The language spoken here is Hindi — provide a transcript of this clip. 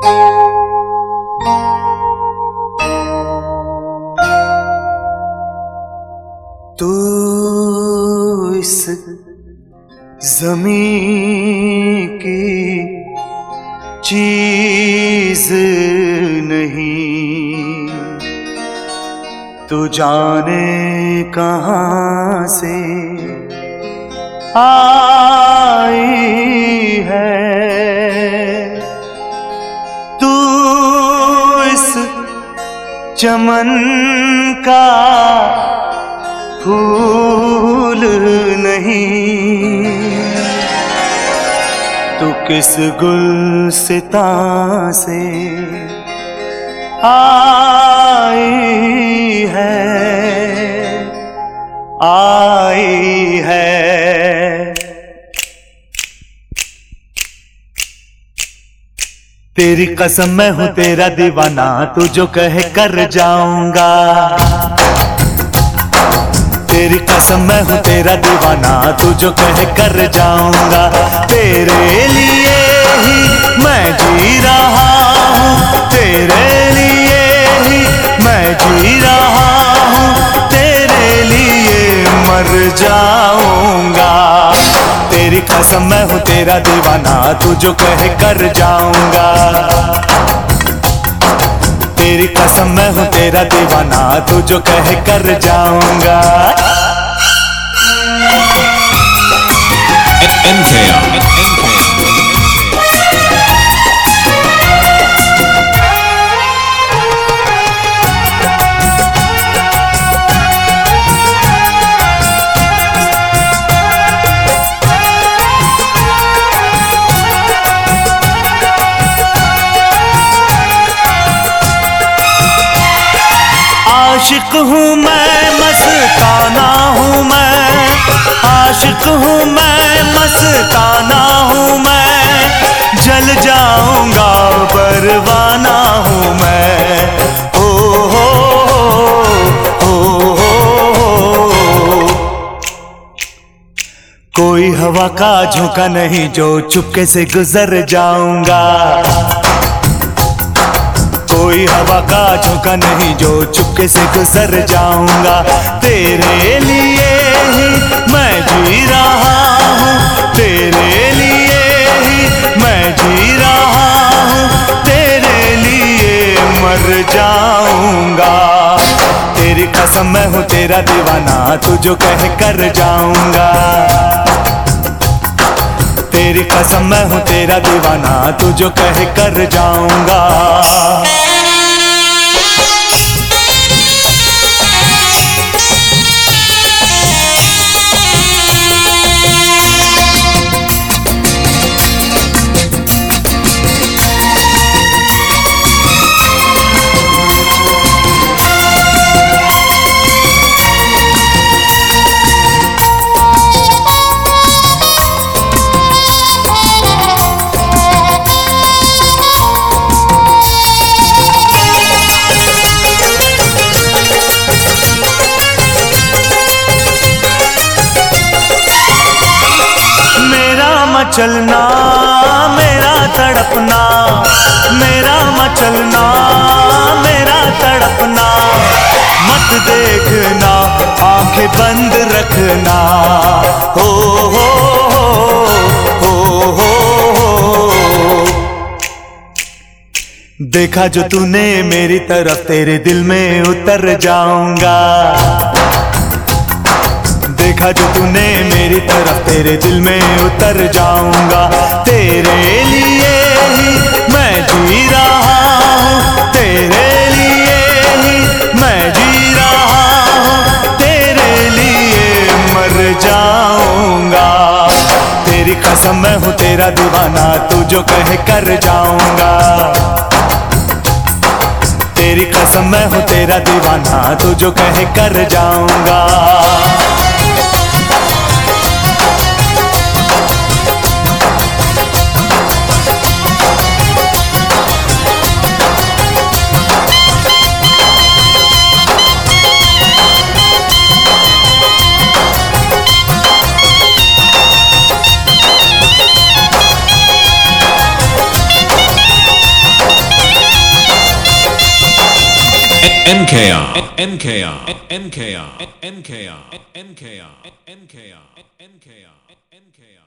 तू इस ज़मीं की चीज नहीं, तू जाने कहाँ से आई है। तू इस चमन का फूल नहीं, तू किस गुलसिता से आई है, आई है। तेरी कसम मैं हूँ तेरा दीवाना, तू जो कहे कर जाऊंगा। तेरी कसम मैं हूँ तेरा दीवाना, तू जो कहे कर जाऊंगा। तेरे लिए ही मैं जी रहा हूँ, तेरे लिए ही मैं जी रहा हूँ, तेरे लिए मर जाऊंगा। तेरी कसम मैं हूँ तेरा दीवाना, तू जो कहे कर जाऊंगा। तेरी कसम मैं हूँ तेरा दीवाना, तू जो कहे कर जाऊंगा। आशिक हूँ मैं, मस्ताना हूँ मैं, आशिक हूँ मैं, मस्ताना हूँ मैं, जल जाऊंगा परवाना हूँ मैं। ओ हो हो हो। कोई हवा का झोंका नहीं जो चुपके से गुजर जाऊंगा। कोई हवा का झोंका नहीं जो चुपके से गुजर जाऊंगा। तेरे लिए ही मैं जी रहा हूँ, तेरे लिए ही मैं जी रहा हूँ, तेरे लिए मर जाऊंगा। तेरी कसम मैं हूँ तेरा दीवाना, तू जो कहे कर जाऊंगा। तेरी कसम मैं हूँ तेरा दीवाना, तू जो कहे कर जाऊंगा। मचलना मेरा तड़पना, मेरा मचलना मेरा तड़पना, मत देखना आंखें बंद रखना। हो हो हो हो हो। देखा जो तूने मेरी तरफ, तेरे दिल में उतर जाऊंगा। देखा जो तूने मेरी तरफ, तेरे दिल में उतर जाऊंगा। तेरे लिए ही मैं जी रहा हूँ, तेरे लिए ही मैं जी रहा हूँ, तेरे लिए मर जाऊंगा। तेरी कसम मैं हूँ तेरा दीवाना, तू जो कहे कर जाऊंगा। तेरी कसम मैं हूँ तेरा दीवाना, तू जो कहे कर जाऊंगा। MKR, MKR, MKR, MKR, MKR, MKR, MKR, MKR.